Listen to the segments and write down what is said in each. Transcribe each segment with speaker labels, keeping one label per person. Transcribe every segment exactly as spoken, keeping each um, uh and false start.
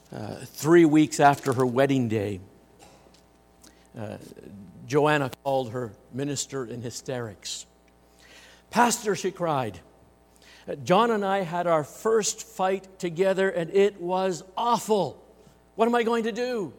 Speaker 1: Uh, three weeks after her wedding day, uh, Joanna called her minister in hysterics. "Pastor," she cried, "John and I had our first fight together and it was awful. What am I going to do?"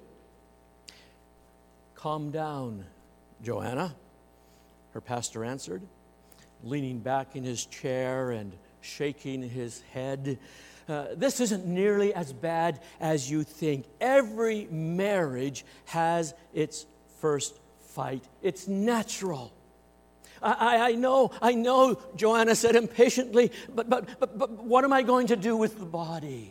Speaker 1: "Calm down, Joanna," her pastor answered, leaning back in his chair and shaking his head. Uh, "this isn't nearly as bad as you think. Every marriage has its first fight. It's natural." I, I, I know, I know, Joanna said impatiently, but, but, but, but what am I going to do with the body?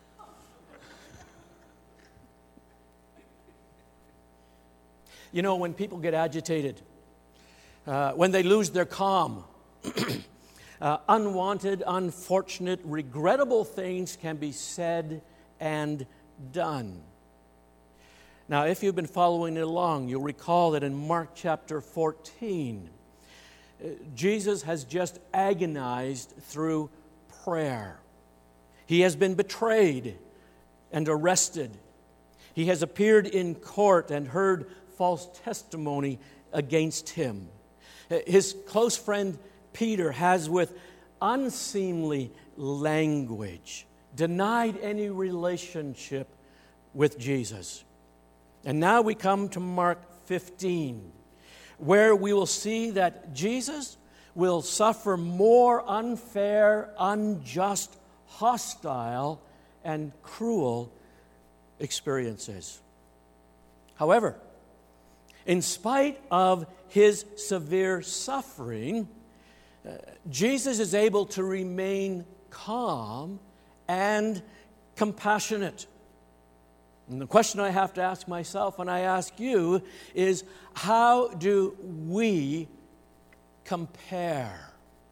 Speaker 1: You know, when people get agitated, uh, when they lose their calm, uh, unwanted, unfortunate, regrettable things can be said and done. Now, if you've been following along, you'll recall that in Mark chapter fourteen, uh, Jesus has just agonized through prayer. He has been betrayed and arrested. He has appeared in court and heard false testimony against him. His close friend Peter has, with unseemly language, denied any relationship with Jesus. And now we come to Mark fifteen, where we will see that Jesus will suffer more unfair, unjust, hostile, and cruel experiences. However, in spite of his severe suffering, uh, Jesus is able to remain calm and compassionate. And the question I have to ask myself, and I ask you, is how do we compare?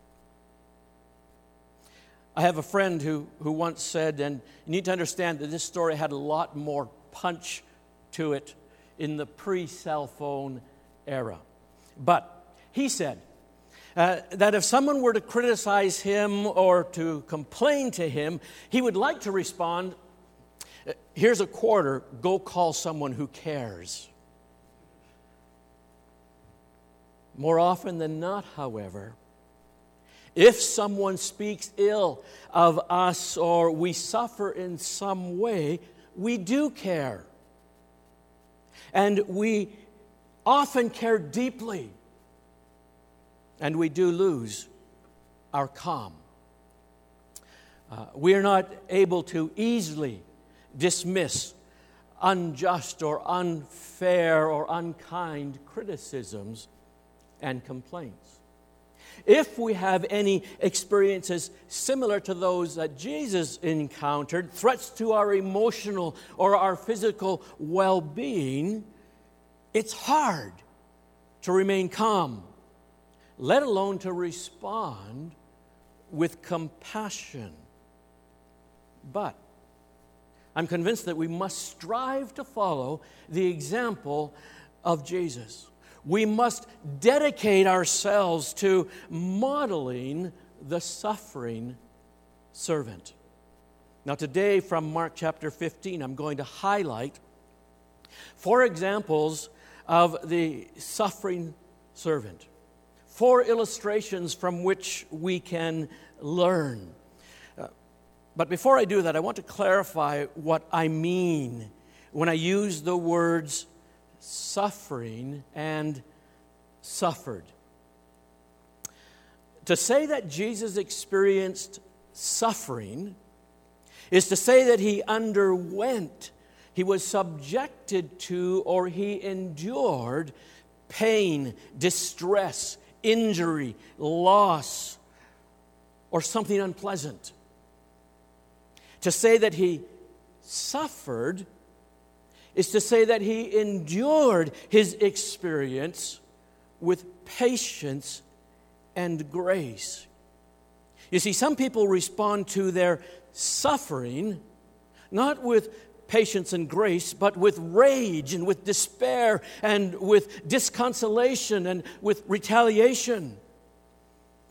Speaker 1: I have a friend who, who once said, and you need to understand that this story had a lot more punch to it in the pre-cell phone era. But he said uh, that if someone were to criticize him or to complain to him, he would like to respond, "Here's a quarter, go call someone who cares." More often than not, however, if someone speaks ill of us or we suffer in some way, we do care. And we often care deeply. And we do lose our calm. Uh, we are not able to easily dismiss unjust or unfair or unkind criticisms and complaints. If we have any experiences similar to those that Jesus encountered, threats to our emotional or our physical well-being, it's hard to remain calm, let alone to respond with compassion. But I'm convinced that we must strive to follow the example of Jesus. We must dedicate ourselves to modeling the suffering servant. Now today from Mark chapter fifteen, I'm going to highlight four examples of the suffering servant. Four illustrations from which we can learn. Uh, but before I do that, I want to clarify what I mean when I use the words suffering and suffered. To say that Jesus experienced suffering is to say that he underwent, he was subjected to, or he endured pain, distress, injury, loss, or something unpleasant. To say that he suffered is to say that he endured his experience with patience and grace. You see, some people respond to their suffering not with patience and grace, but with rage and with despair and with disconsolation and with retaliation.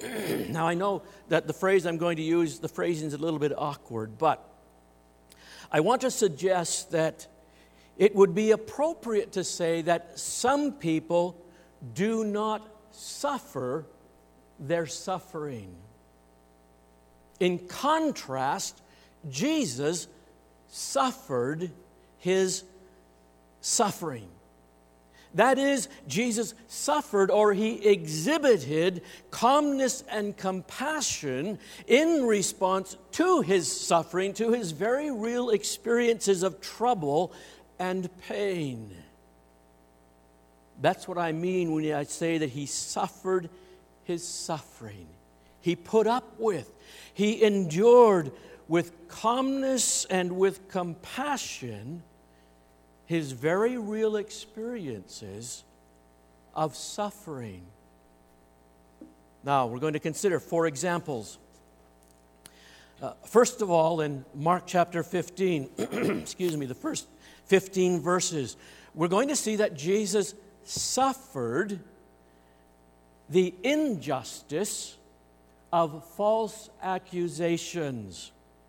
Speaker 1: Now, I know that the phrase I'm going to use, the phrasing is a little bit awkward, but I want to suggest that it would be appropriate to say that some people do not suffer their suffering. In contrast, Jesus suffered his suffering. That is, Jesus suffered, or he exhibited calmness and compassion in response to his suffering, to his very real experiences of trouble and pain. That's what I mean when I say that he suffered his suffering. He put up with, he endured with calmness and with compassion his very real experiences of suffering. Now, we're going to consider four examples. Uh, first of all, in Mark chapter fifteen, excuse me, the first fifteen verses, we're going to see that Jesus suffered the injustice of false accusations.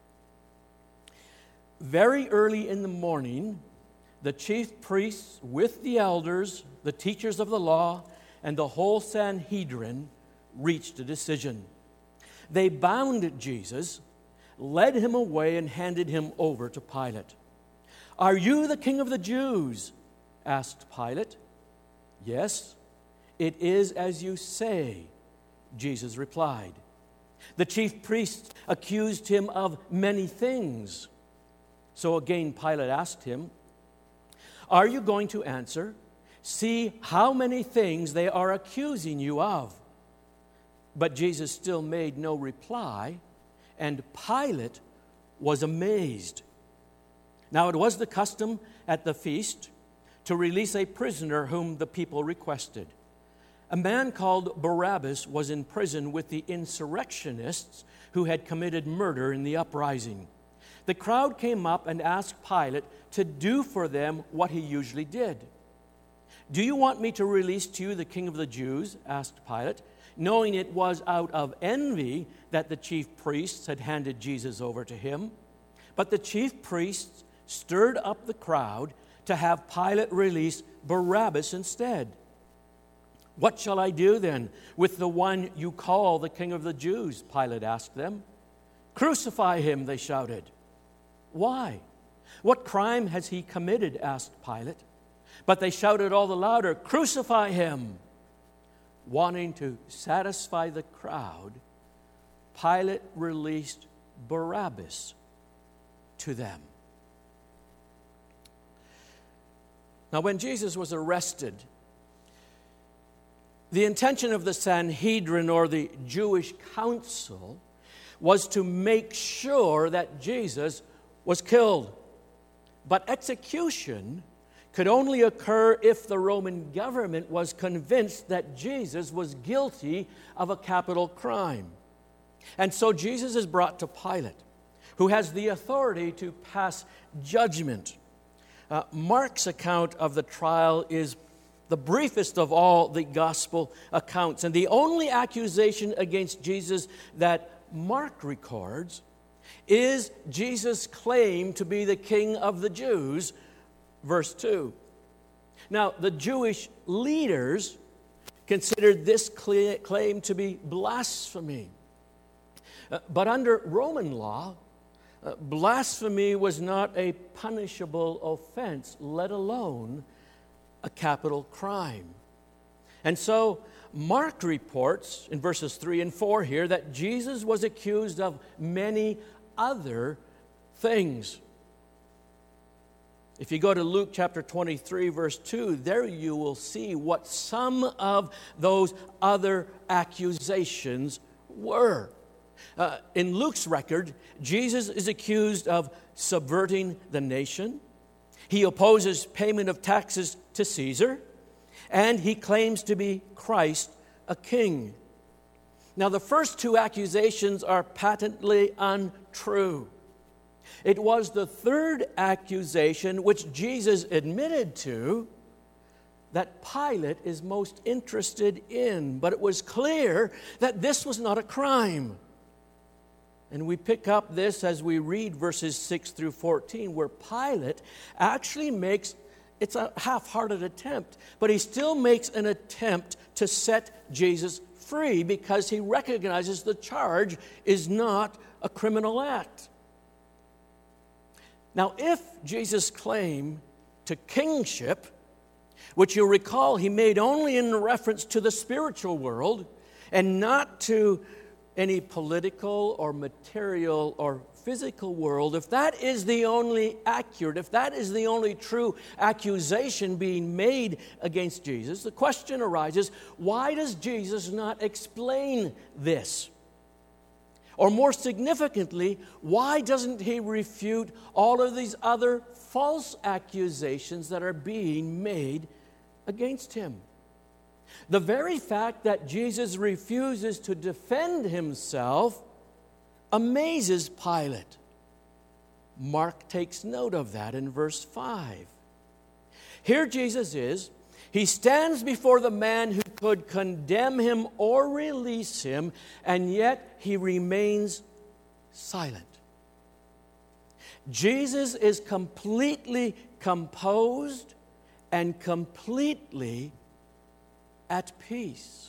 Speaker 1: Very early in the morning, the chief priests with the elders, the teachers of the law, and the whole Sanhedrin reached a decision. They bound Jesus, led him away, and handed him over to Pilate. "Are you the king of the Jews?" asked Pilate. "Yes, it is as you say," Jesus replied. The chief priests accused him of many things. So again Pilate asked him, "Are you going to answer? See how many things they are accusing you of." But Jesus still made no reply, and Pilate was amazed. Now it was the custom at the feast to release a prisoner whom the people requested. A man called Barabbas was in prison with the insurrectionists who had committed murder in the uprising. The crowd came up and asked Pilate to do for them what he usually did. "Do you want me to release to you the king of the Jews?" asked Pilate, knowing it was out of envy that the chief priests had handed Jesus over to him. But the chief priests stirred up the crowd to have Pilate release Barabbas instead. "What shall I do then with the one you call the king of the Jews?" Pilate asked them. "Crucify him," they shouted. "Why? What crime has he committed?" asked Pilate. But they shouted all the louder, "Crucify him!" Wanting to satisfy the crowd, Pilate released Barabbas to them. Now, when Jesus was arrested, the intention of the Sanhedrin, or the Jewish council, was to make sure that Jesus was killed. But execution could only occur if the Roman government was convinced that Jesus was guilty of a capital crime. And so Jesus is brought to Pilate, who has the authority to pass judgment. Uh, Mark's account of the trial is the briefest of all the gospel accounts, and the only accusation against Jesus that Mark records is Jesus' claim to be the king of the Jews, verse two. Now, the Jewish leaders considered this claim to be blasphemy. Uh, but under Roman law, uh, blasphemy was not a punishable offense, let alone a capital crime. And so Mark reports in verses three and four here that Jesus was accused of many other things. If you go to Luke chapter twenty-three, verse two, there you will see what some of those other accusations were. Uh, in Luke's record, Jesus is accused of subverting the nation. He opposes payment of taxes to Caesar, and he claims to be Christ, a king. Now, the first two accusations are patently untrue. It was the third accusation, which Jesus admitted to, that Pilate is most interested in. But it was clear that this was not a crime. And we pick up this as we read verses six through fourteen, where Pilate actually makes, it's a half-hearted attempt, but he still makes an attempt to set Jesus free because he recognizes the charge is not a criminal act. Now, if Jesus' claim to kingship, which you'll recall he made only in reference to the spiritual world and not to any political or material or physical world, if that is the only accurate, if that is the only true accusation being made against Jesus, the question arises, why does Jesus not explain this? Or more significantly, why doesn't he refute all of these other false accusations that are being made against him? The very fact that Jesus refuses to defend himself amazes Pilate. Mark takes note of that in verse five. Here Jesus is. He stands before the man who could condemn him or release him, and yet he remains silent. Jesus is completely composed and completely at peace.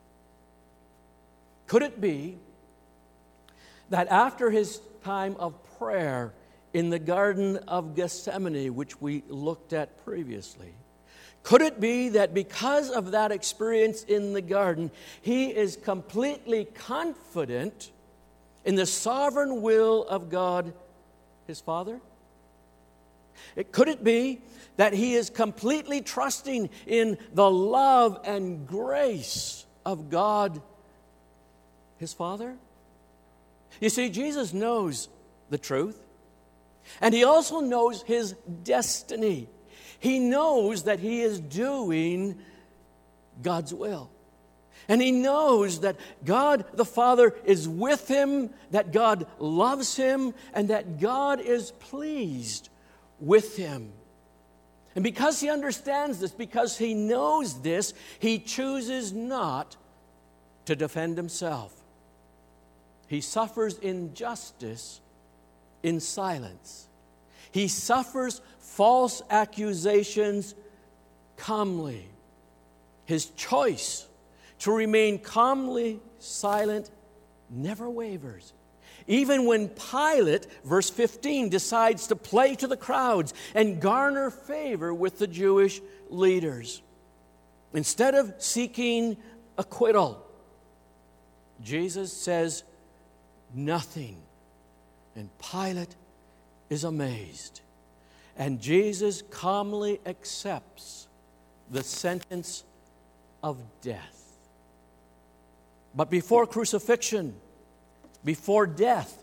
Speaker 1: Could it be that after his time of prayer in the Garden of Gethsemane, which we looked at previously, could it be that because of that experience in the garden, he is completely confident in the sovereign will of God, his Father? It, could it be that he is completely trusting in the love and grace of God, his Father? You see, Jesus knows the truth, and he also knows his destiny. He knows that he is doing God's will. And he knows that God the Father is with him, that God loves him, and that God is pleased with him. And because he understands this, because he knows this, he chooses not to defend himself. He suffers injustice in silence. He suffers false accusations calmly. His choice to remain calmly silent never wavers. Even when Pilate, verse fifteen, decides to play to the crowds and garner favor with the Jewish leaders. Instead of seeking acquittal, Jesus says nothing. And Pilate is amazed. And Jesus calmly accepts the sentence of death. But before crucifixion, before death,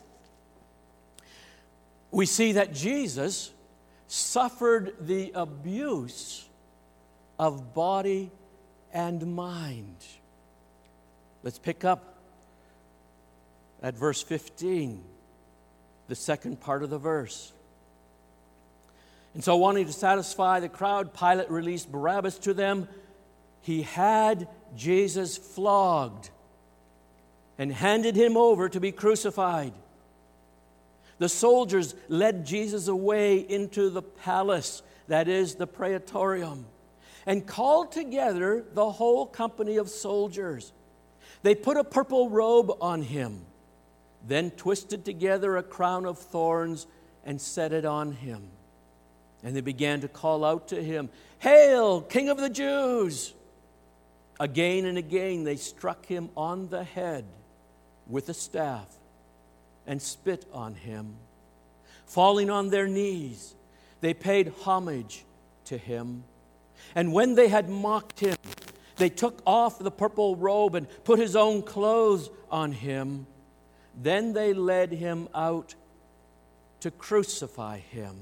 Speaker 1: we see that Jesus suffered the abuse of body and mind. Let's pick up at verse fifteen, the second part of the verse. And so, wanting to satisfy the crowd, Pilate released Barabbas to them. He had Jesus flogged and handed him over to be crucified. The soldiers led Jesus away into the palace, that is, the praetorium, and called together the whole company of soldiers. They put a purple robe on him, then twisted together a crown of thorns and set it on him. And they began to call out to him, "Hail, King of the Jews!" Again and again they struck him on the head with a staff and spit on him. Falling on their knees, they paid homage to him. And when they had mocked him, they took off the purple robe and put his own clothes on him. Then they led him out to crucify him.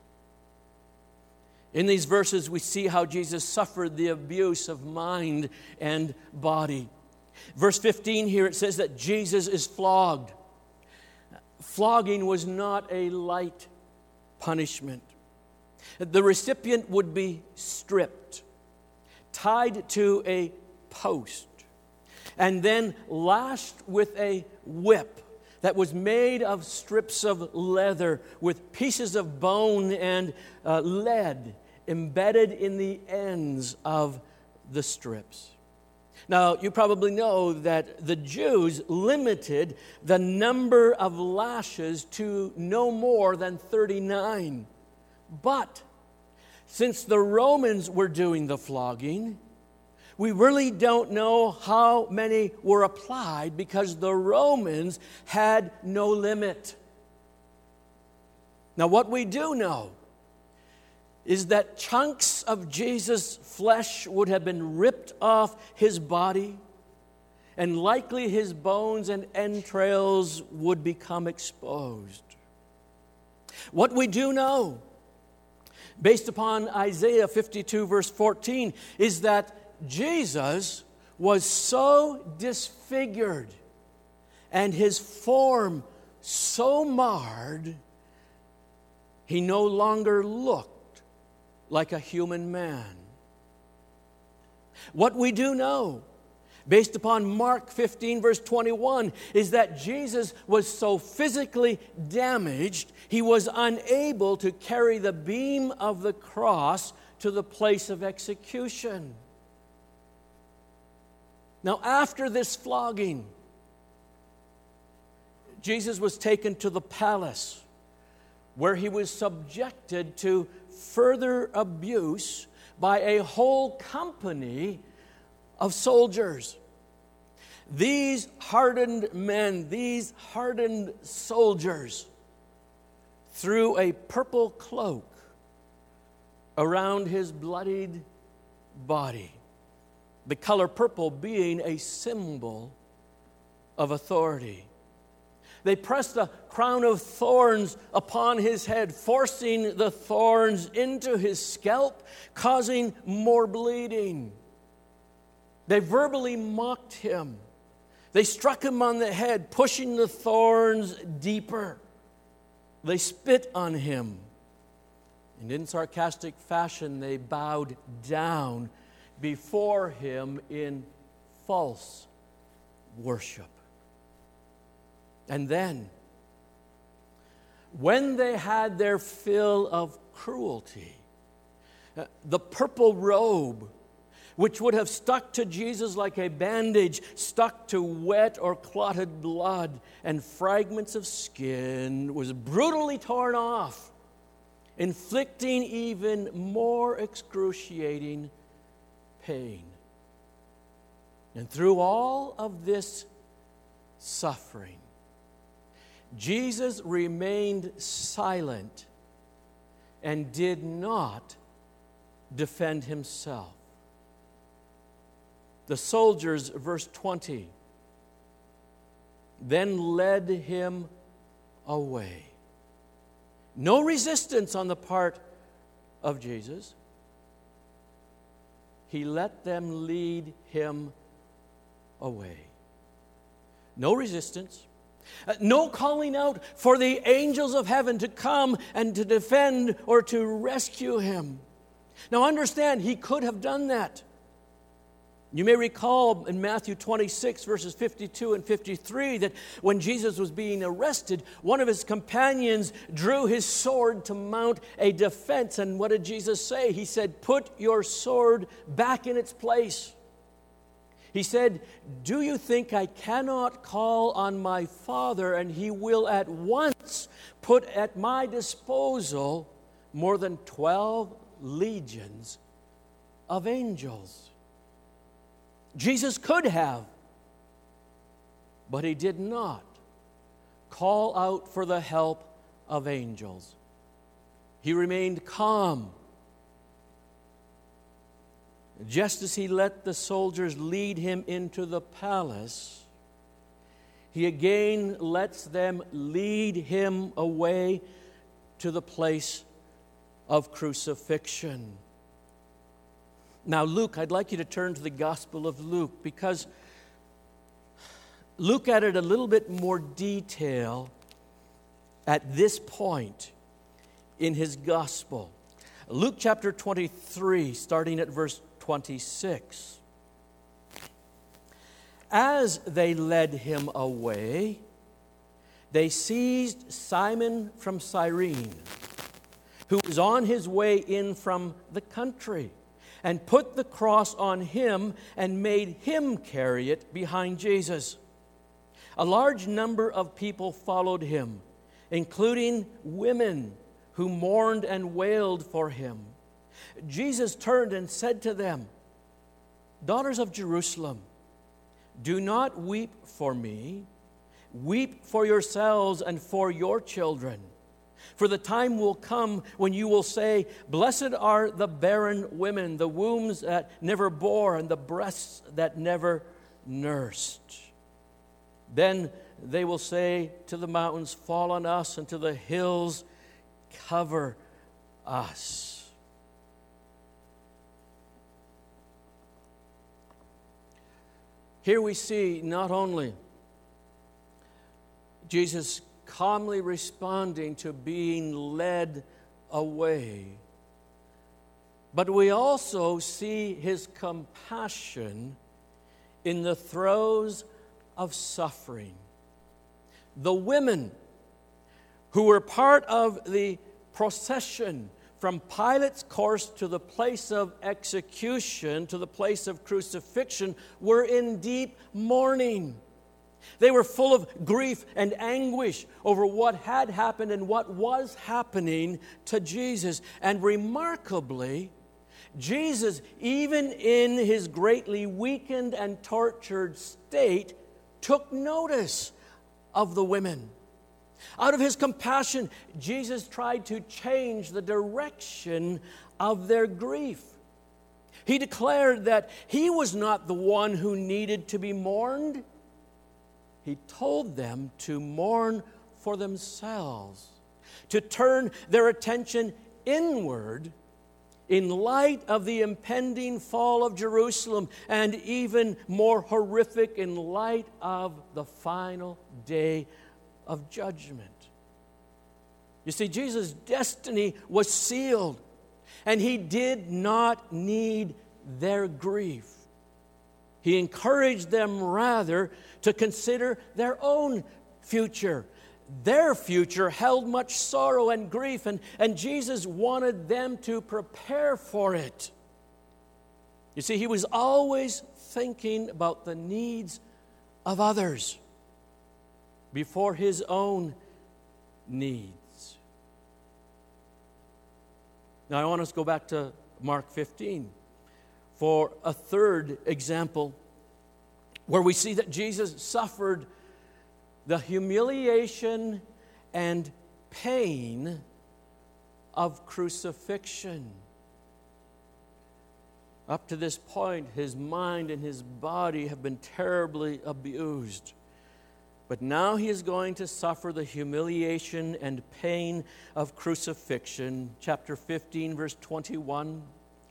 Speaker 1: In these verses, we see how Jesus suffered the abuse of mind and body. Verse fifteen here, it says that Jesus is flogged. Flogging was not a light punishment. The recipient would be stripped, tied to a post, and then lashed with a whip that was made of strips of leather with pieces of bone and uh, lead embedded in the ends of the strips. Now, you probably know that the Jews limited the number of lashes to no more than thirty-nine. But since the Romans were doing the flogging, we really don't know how many were applied because the Romans had no limit. Now, what we do know is that chunks of Jesus' flesh would have been ripped off his body, and likely his bones and entrails would become exposed. What we do know, based upon Isaiah fifty-two, verse fourteen, is that Jesus was so disfigured and his form so marred, he no longer looked like a human man. What we do know, based upon Mark fifteen, verse twenty-one, is that Jesus was so physically damaged, he was unable to carry the beam of the cross to the place of execution. Now, after this flogging, Jesus was taken to the palace, where he was subjected to further abuse by a whole company of soldiers. These hardened men, these hardened soldiers, threw a purple cloak around his bloodied body, the color purple being a symbol of authority. They pressed a crown of thorns upon his head, forcing the thorns into his scalp, causing more bleeding. They verbally mocked him. They struck him on the head, pushing the thorns deeper. They spit on him. And in sarcastic fashion, they bowed down before him in false worship. And then, when they had their fill of cruelty, the purple robe, which would have stuck to Jesus like a bandage, stuck to wet or clotted blood, and fragments of skin, was brutally torn off, inflicting even more excruciating pain. And through all of this suffering, Jesus remained silent and did not defend himself. The soldiers, verse twenty, then led him away. No resistance on the part of Jesus. He let them lead him away. No resistance. Uh, no calling out for the angels of heaven to come and to defend or to rescue him. Now understand, he could have done that. You may recall in Matthew twenty-six, verses fifty-two and fifty-three, that when Jesus was being arrested, one of his companions drew his sword to mount a defense. And what did Jesus say? He said, "Put your sword back in its place." He said, "Do you think I cannot call on my Father, and he will at once put at my disposal more than twelve legions of angels?" Jesus could have, but he did not call out for the help of angels. He remained calm. Just as he let the soldiers lead him into the palace, he again lets them lead him away to the place of crucifixion. Now, Luke, I'd like you to turn to the Gospel of Luke, because Luke added a little bit more detail at this point in his Gospel. Luke chapter twenty-three, starting at verse twenty-six. As they led him away, they seized Simon from Cyrene, who was on his way in from the country, and put the cross on him and made him carry it behind Jesus. A large number of people followed him, including women who mourned and wailed for him. Jesus turned and said to them, "Daughters of Jerusalem, do not weep for me. Weep for yourselves and for your children. For the time will come when you will say, 'Blessed are the barren women, the wombs that never bore, and the breasts that never nursed.' Then they will say to the mountains, 'Fall on us,' and to the hills, 'Cover us.'" Here we see not only Jesus calmly responding to being led away, but we also see his compassion in the throes of suffering. The women who were part of the procession from Pilate's course to the place of execution, to the place of crucifixion, were in deep mourning. They were full of grief and anguish over what had happened and what was happening to Jesus. And remarkably, Jesus, even in his greatly weakened and tortured state, took notice of the women. Out of his compassion, Jesus tried to change the direction of their grief. He declared that he was not the one who needed to be mourned. He told them to mourn for themselves, to turn their attention inward in light of the impending fall of Jerusalem, and even more horrific, in light of the final day of judgment. You see, Jesus' destiny was sealed, and he did not need their grief. He encouraged them rather to consider their own future. Their future held much sorrow and grief, and, and Jesus wanted them to prepare for it. You see, he was always thinking about the needs of others before his own needs. Now, I want us to go back to Mark fifteen for a third example where we see that Jesus suffered the humiliation and pain of crucifixion. Up to this point, his mind and his body have been terribly abused. But now he is going to suffer the humiliation and pain of crucifixion. Chapter fifteen, verse twenty-one.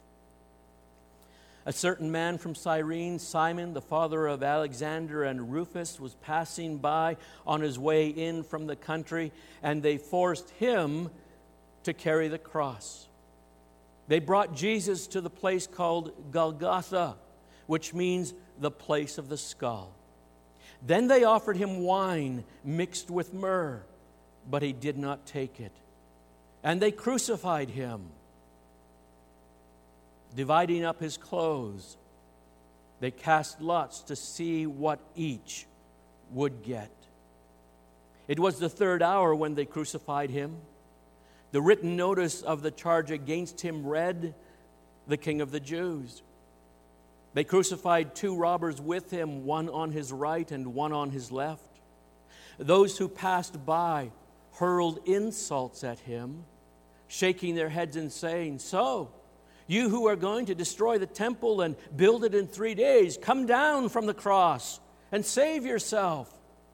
Speaker 1: A certain man from Cyrene, Simon, the father of Alexander and Rufus, was passing by on his way in from the country, and they forced him to carry the cross. They brought Jesus to the place called Golgotha, which means the place of the skull. Then they offered him wine mixed with myrrh, but he did not take it. And they crucified him, dividing up his clothes. They cast lots to see what each would get. It was the third hour when they crucified him. The written notice of the charge against him read, "The King of the Jews." They crucified two robbers with him, one on his right and one on his left. Those who passed by hurled insults at him, shaking their heads and saying, "So, you who are going to destroy the temple and build it in three days, come down from the cross and save yourself."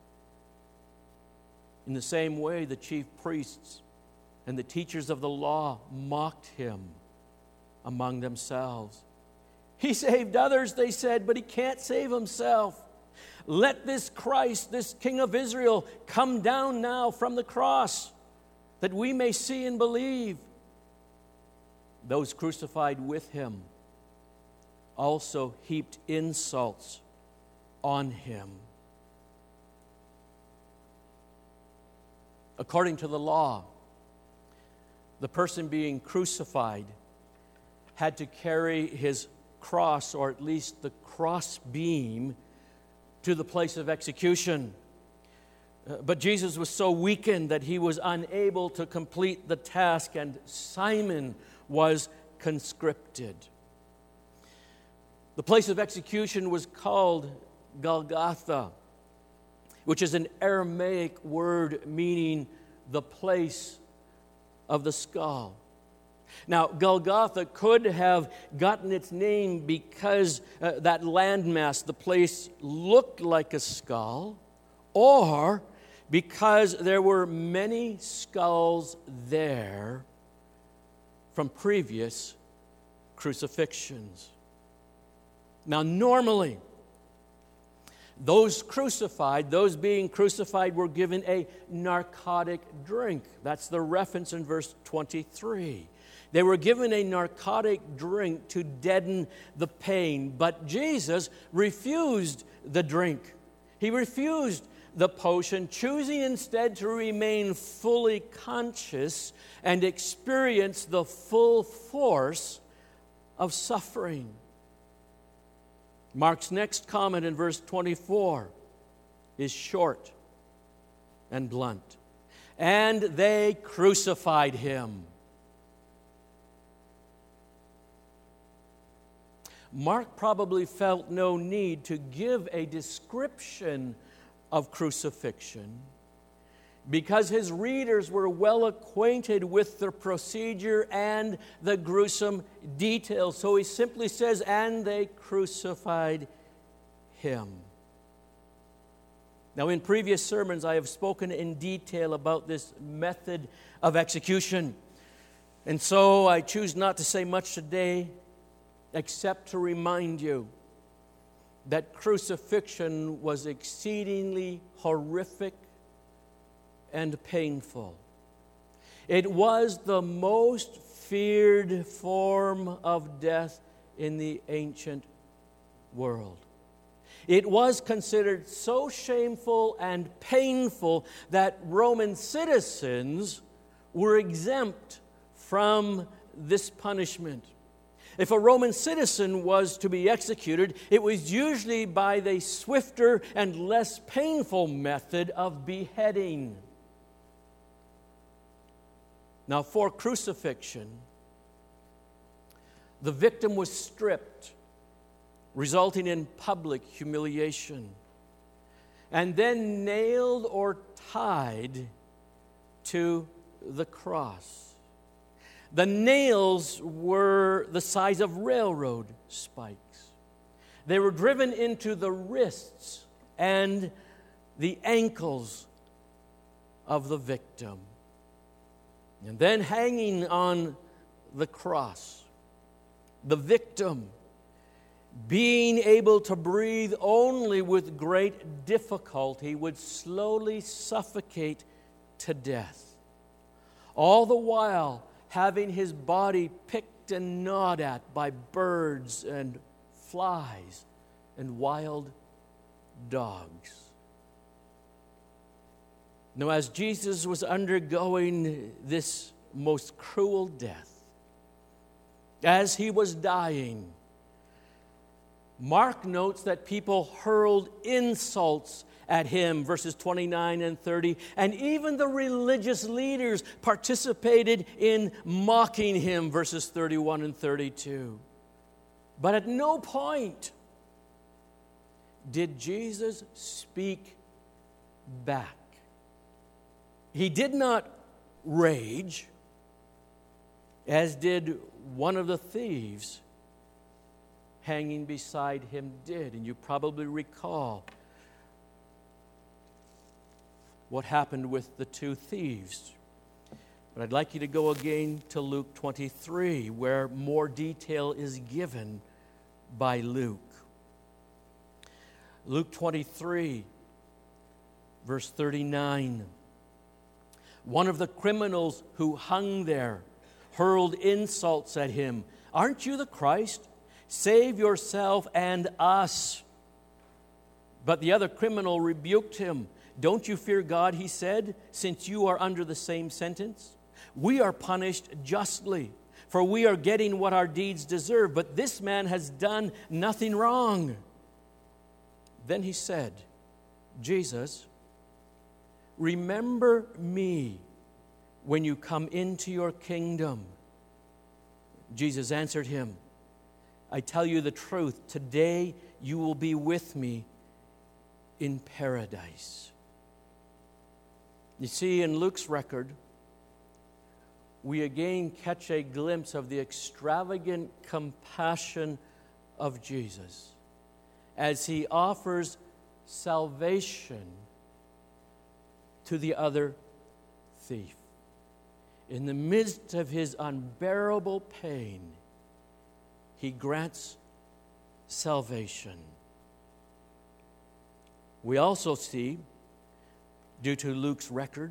Speaker 1: In the same way, the chief priests and the teachers of the law mocked him among themselves. "He saved others," they said, "but he can't save himself. Let this Christ, this King of Israel, come down now from the cross, that we may see and believe." Those crucified with him also heaped insults on him. According to the law, the person being crucified had to carry his cross, or at least the cross beam, to the place of execution. Uh, But Jesus was so weakened that he was unable to complete the task, and Simon was conscripted. The place of execution was called Golgotha, which is an Aramaic word meaning the place of the skull. Now, Golgotha could have gotten its name because uh, that landmass, the place, looked like a skull, or because there were many skulls there from previous crucifixions. Now, normally, those crucified, those being crucified, were given a narcotic drink. That's the reference in verse twenty-three. They were given a narcotic drink to deaden the pain, but Jesus refused the drink. He refused the potion, choosing instead to remain fully conscious and experience the full force of suffering. Mark's next comment in verse twenty-four is short and blunt. And they crucified him. Mark probably felt no need to give a description of crucifixion because his readers were well acquainted with the procedure and the gruesome details. So he simply says, and they crucified him. Now, in previous sermons, I have spoken in detail about this method of execution. And so I choose not to say much today, except to remind you that crucifixion was exceedingly horrific and painful. It was the most feared form of death in the ancient world. It was considered so shameful and painful that Roman citizens were exempt from this punishment. If a Roman citizen was to be executed, it was usually by the swifter and less painful method of beheading. Now, for crucifixion, the victim was stripped, resulting in public humiliation, and then nailed or tied to the cross. The nails were the size of railroad spikes. They were driven into the wrists and the ankles of the victim. And then hanging on the cross, the victim, being able to breathe only with great difficulty, would slowly suffocate to death. All the while, having his body picked and gnawed at by birds and flies and wild dogs. Now, as Jesus was undergoing this most cruel death, as he was dying, Mark notes that people hurled insults at him, verses twenty-nine and thirty, and even the religious leaders participated in mocking him, verses thirty-one and thirty-two. But at no point did Jesus speak back. He did not rage, as did one of the thieves hanging beside him did. And you probably recall what happened with the two thieves. But I'd like you to go again to Luke twenty-three, where more detail is given by Luke. Luke twenty-three, verse thirty-nine. One of the criminals who hung there hurled insults at him. "Aren't you the Christ? Save yourself and us." But the other criminal rebuked him. "Don't you fear God," he said, "since you are under the same sentence? We are punished justly, for we are getting what our deeds deserve, but this man has done nothing wrong." Then he said, "Jesus, remember me when you come into your kingdom." Jesus answered him, "I tell you the truth, today you will be with me in paradise." You see, in Luke's record, we again catch a glimpse of the extravagant compassion of Jesus as he offers salvation to the other thief. In the midst of his unbearable pain, he grants salvation. We also see, due to Luke's record,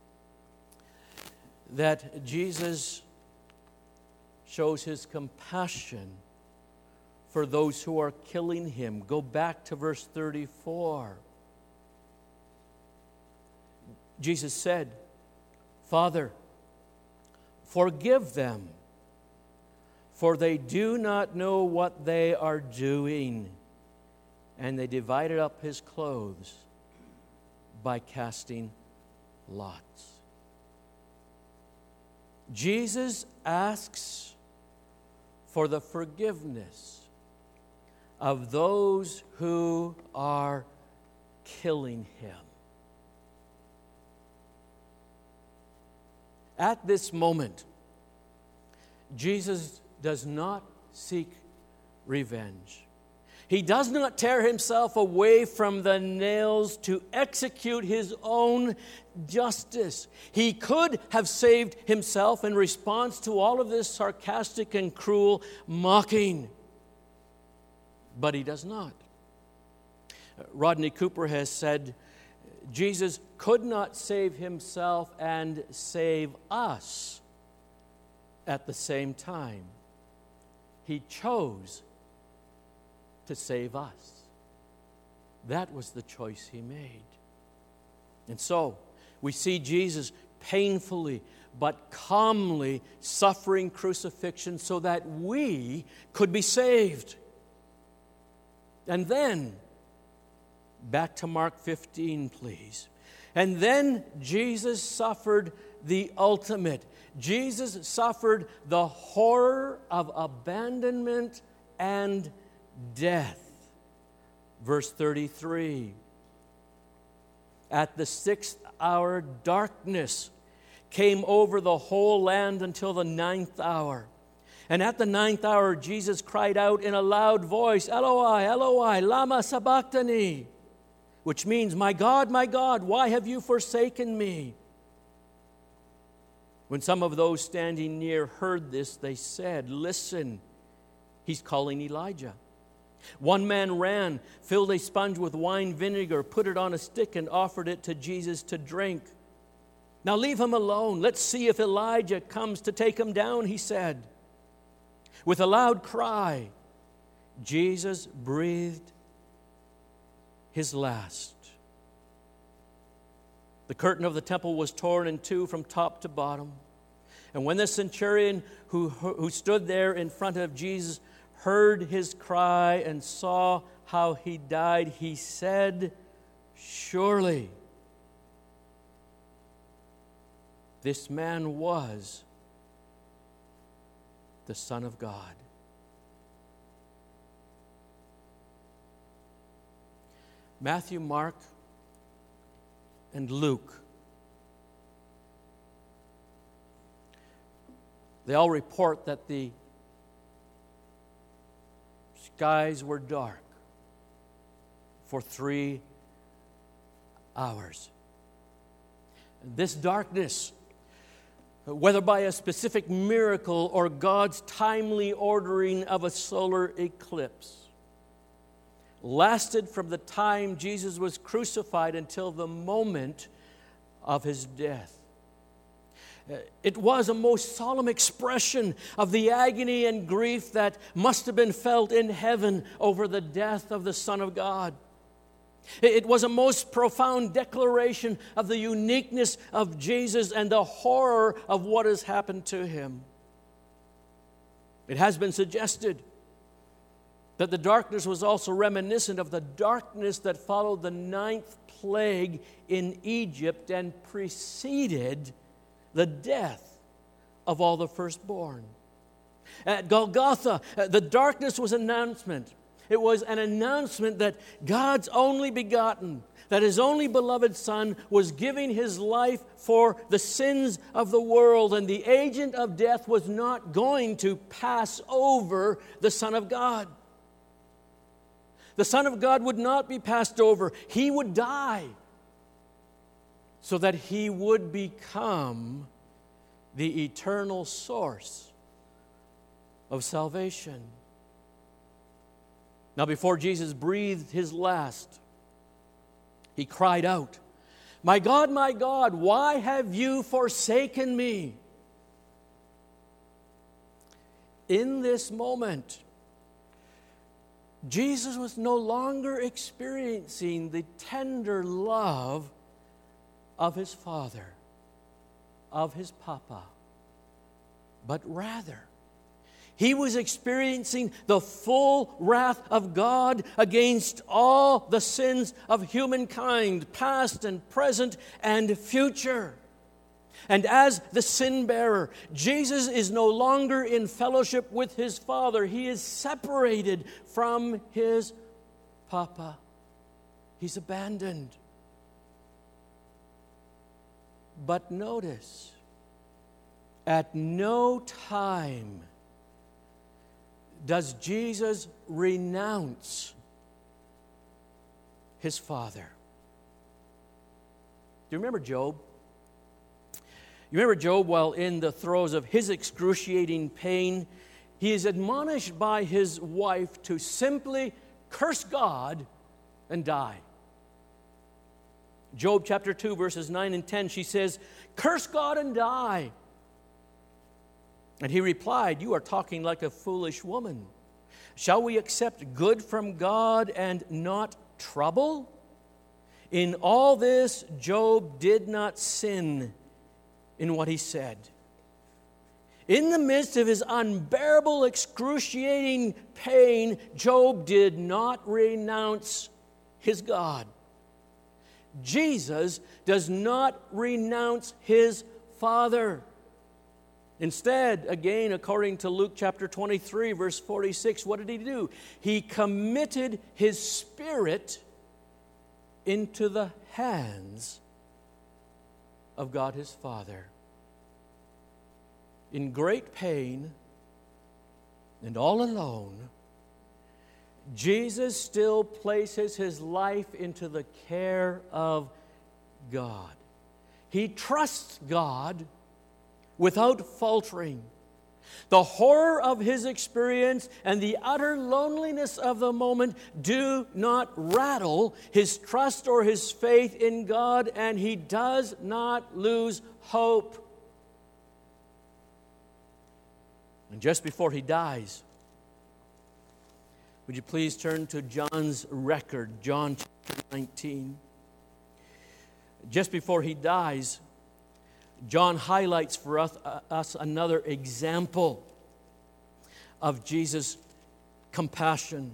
Speaker 1: that Jesus shows his compassion for those who are killing him. Go back to verse thirty-four. Jesus said, "Father, forgive them, for they do not know what they are doing." And they divided up his clothes by casting lots. Jesus asks for the forgiveness of those who are killing him. At this moment, Jesus does not seek revenge. He does not tear himself away from the nails to execute his own justice. He could have saved himself in response to all of this sarcastic and cruel mocking, but he does not. Rodney Cooper has said, Jesus could not save himself and save us at the same time. He chose to save us. That was the choice he made. And so, we see Jesus painfully but calmly suffering crucifixion so that we could be saved. And then, back to Mark fifteen, please. And then Jesus suffered the ultimate. Jesus suffered the horror of abandonment and death. Verse thirty-three. At the sixth hour, darkness came over the whole land until the ninth hour. And at the ninth hour, Jesus cried out in a loud voice, Eloi, Eloi, lama sabachthani, which means, my God, my God, why have you forsaken me? When some of those standing near heard this, they said, listen, he's calling Elijah. One man ran, filled a sponge with wine vinegar, put it on a stick, and offered it to Jesus to drink. Now leave him alone. Let's see if Elijah comes to take him down, he said. With a loud cry, Jesus breathed his last. The curtain of the temple was torn in two from top to bottom. And when the centurion who, who stood there in front of Jesus heard his cry and saw how he died, he said, surely this man was the Son of God. Matthew, Mark, and Luke, they all report that the skies were dark for three hours. This darkness, whether by a specific miracle or God's timely ordering of a solar eclipse, lasted from the time Jesus was crucified until the moment of his death. It was a most solemn expression of the agony and grief that must have been felt in heaven over the death of the Son of God. It was a most profound declaration of the uniqueness of Jesus and the horror of what has happened to him. It has been suggested that the darkness was also reminiscent of the darkness that followed the ninth plague in Egypt and preceded the death of all the firstborn. At Golgotha, the darkness was an announcement. It was an announcement that God's only begotten, that His only beloved Son was giving His life for the sins of the world, and the agent of death was not going to pass over the Son of God. The Son of God would not be passed over. He would die so that He would become the eternal source of salvation. Now, before Jesus breathed His last, He cried out, "My God, my God, why have you forsaken me?" In this moment, Jesus was no longer experiencing the tender love of His Father, of His Papa, but rather, He was experiencing the full wrath of God against all the sins of humankind, past and present and future. And as the sin bearer, Jesus is no longer in fellowship with His Father. He is separated from His Papa. He's abandoned. But notice, at no time does Jesus renounce His Father. Do you remember Job? You remember Job, while in the throes of his excruciating pain, he is admonished by his wife to simply curse God and die. Job chapter two, verses nine and ten, she says, "Curse God and die." And he replied, "You are talking like a foolish woman. Shall we accept good from God and not trouble?" In all this, Job did not sin in what he said. In the midst of his unbearable, excruciating pain, Job did not renounce his God. Jesus does not renounce His Father. Instead, again, according to Luke chapter twenty-three, verse forty-six, what did He do? He committed His Spirit into the hands of God His Father. In great pain and all alone, Jesus still places His life into the care of God. He trusts God without faltering. The horror of His experience and the utter loneliness of the moment do not rattle His trust or His faith in God, and He does not lose hope. And just before He dies, would you please turn to John's record, John chapter nineteen. Just before He dies, John highlights for us, uh, us another example of Jesus' compassion.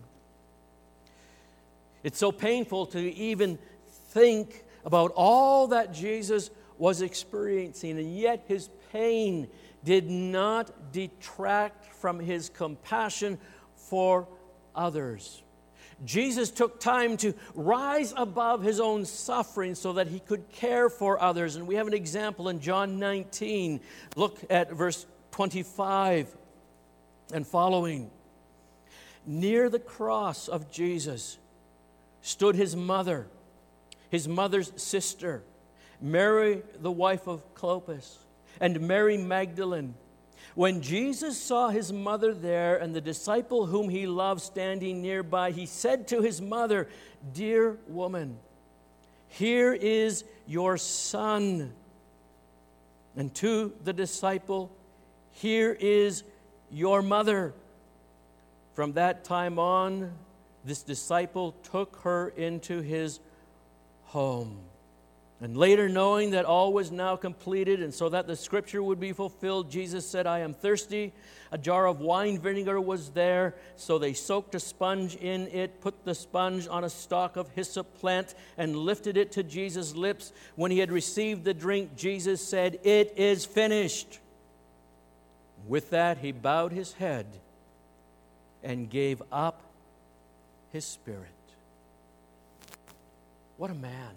Speaker 1: It's so painful to even think about all that Jesus was experiencing, and yet His pain did not detract from His compassion for others. Jesus took time to rise above His own suffering so that He could care for others. And we have an example in John nineteen. Look at verse twenty-five and following. Near the cross of Jesus stood His mother, His mother's sister, Mary, the wife of Clopas, and Mary Magdalene. When Jesus saw His mother there and the disciple whom He loved standing nearby, He said to His mother, "Dear woman, here is your son." And to the disciple, "Here is your mother." From that time on, this disciple took her into his home. And later, knowing that all was now completed, and so that the scripture would be fulfilled, Jesus said, I am thirsty. A jar of wine vinegar was there, so they soaked a sponge in it, put the sponge on a stalk of hyssop plant, and lifted it to Jesus' lips. When he had received the drink, Jesus said, It is finished. With that, he bowed his head and gave up his spirit. What a man.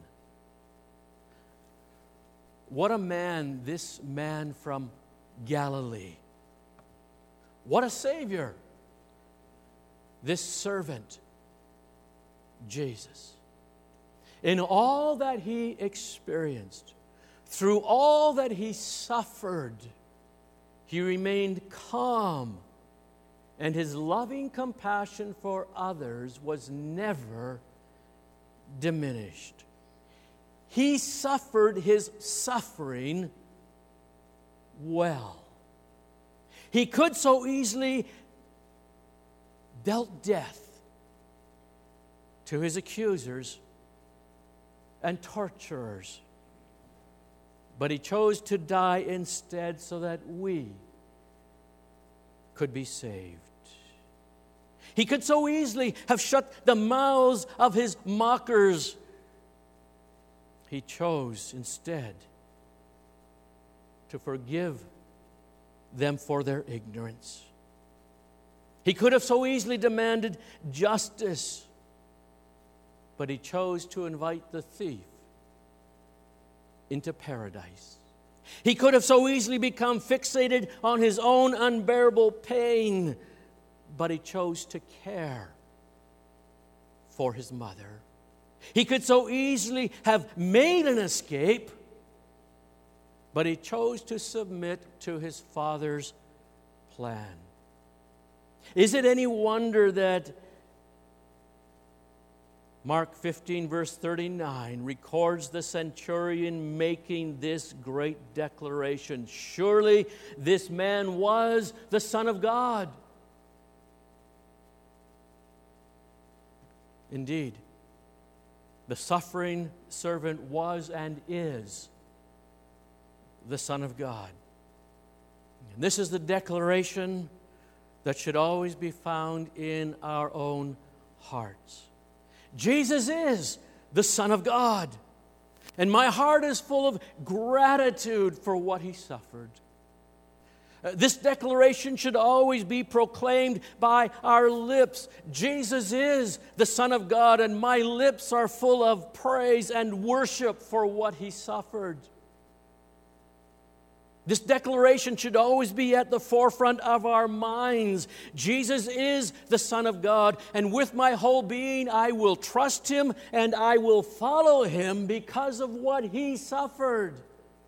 Speaker 1: What a man, this man from Galilee. What a Savior, this servant, Jesus. In all that he experienced, through all that he suffered, he remained calm, and his loving compassion for others was never diminished. He suffered his suffering well. He could so easily dealt death to his accusers and torturers, but he chose to die instead so that we could be saved. He could so easily have shut the mouths of his mockers. He chose instead to forgive them for their ignorance. He could have so easily demanded justice, but he chose to invite the thief into paradise. He could have so easily become fixated on his own unbearable pain, but he chose to care for his mother. He could so easily have made an escape, but he chose to submit to his Father's plan. Is it any wonder that Mark fifteen, verse thirty-nine, records the centurion making this great declaration? Surely this man was the Son of God. Indeed, the suffering servant was and is the Son of God. And this is the declaration that should always be found in our own hearts. Jesus is the Son of God, and my heart is full of gratitude for what he suffered. Uh, this declaration should always be proclaimed by our lips. Jesus is the Son of God, and my lips are full of praise and worship for what he suffered. This declaration should always be at the forefront of our minds. Jesus is the Son of God, and with my whole being I will trust him and I will follow him because of what he suffered.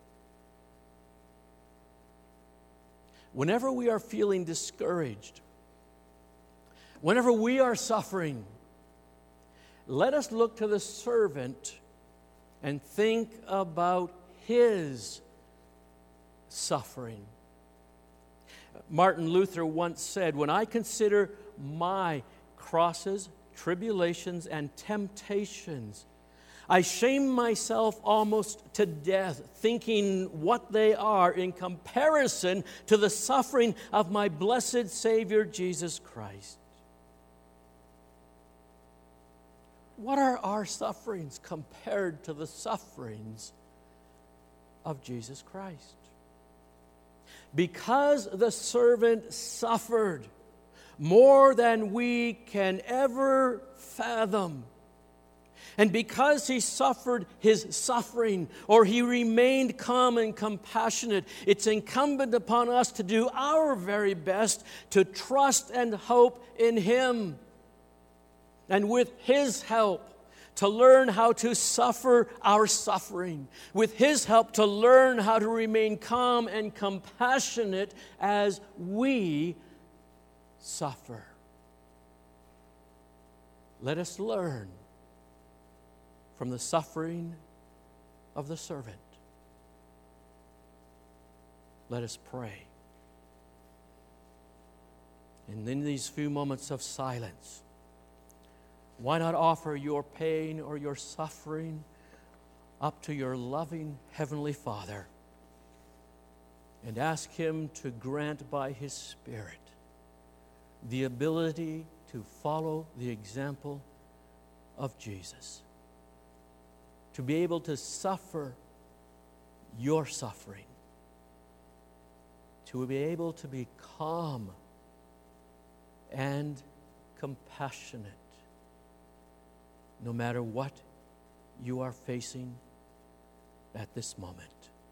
Speaker 1: Whenever we are feeling discouraged, whenever we are suffering, let us look to the servant and think about his suffering. Martin Luther once said, "When I consider my crosses, tribulations, and temptations, I shame myself almost to death, thinking what they are in comparison to the suffering of my blessed Savior, Jesus Christ." What are our sufferings compared to the sufferings of Jesus Christ? Because the servant suffered more than we can ever fathom, and because he suffered his suffering, or he remained calm and compassionate, it's incumbent upon us to do our very best to trust and hope in him. And with his help, to learn how to suffer our suffering. With his help, to learn how to remain calm and compassionate as we suffer. Let us learn from the suffering of the servant. Let us pray. And in these few moments of silence, Why not offer your pain or your suffering up to your loving Heavenly Father and ask Him to grant by His Spirit the ability to follow the example of Jesus, to be able to suffer your suffering, to be able to be calm and compassionate no matter what you are facing at this moment.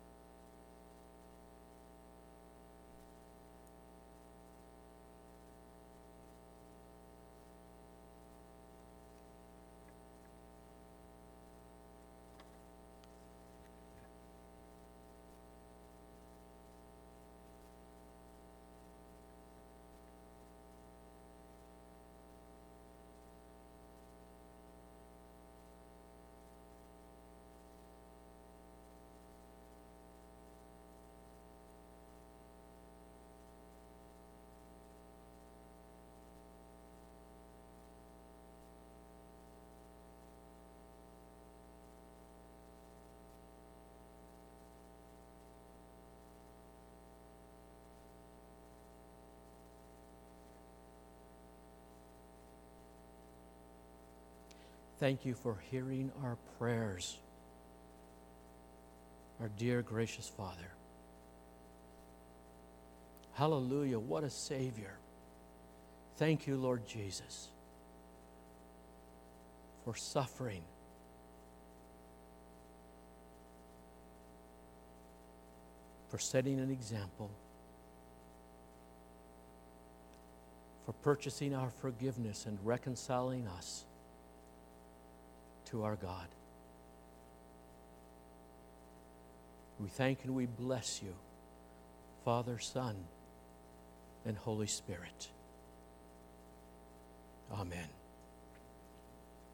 Speaker 1: Thank you for hearing our prayers, our dear gracious Father. Hallelujah, what a Savior. Thank you, Lord Jesus, for suffering, for setting an example, for purchasing our forgiveness and reconciling us to our God. We thank and we bless you, Father, Son, and Holy Spirit. Amen.